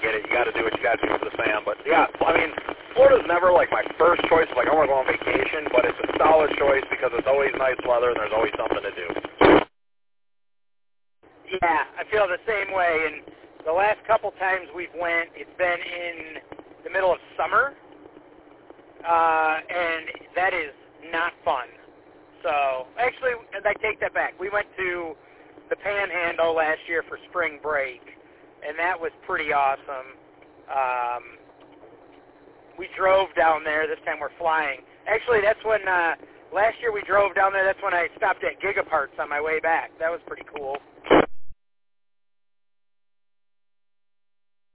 get it. You got to do what you got to do for the fam. But, yeah, I mean, Florida's never, like, my first choice. Like, I want to go on vacation, but it's a solid choice because it's always nice weather and there's always something to do. Yeah, I feel the same way. And the last couple times we've went, it's been in the middle of summer, and that is not fun. So, actually, I take that back. We went to the Panhandle last year for spring break, and that was pretty awesome. We drove down there. This time we're flying. Actually, that's when last year we drove down there. That's when I stopped at Gigaparts on my way back. That was pretty cool.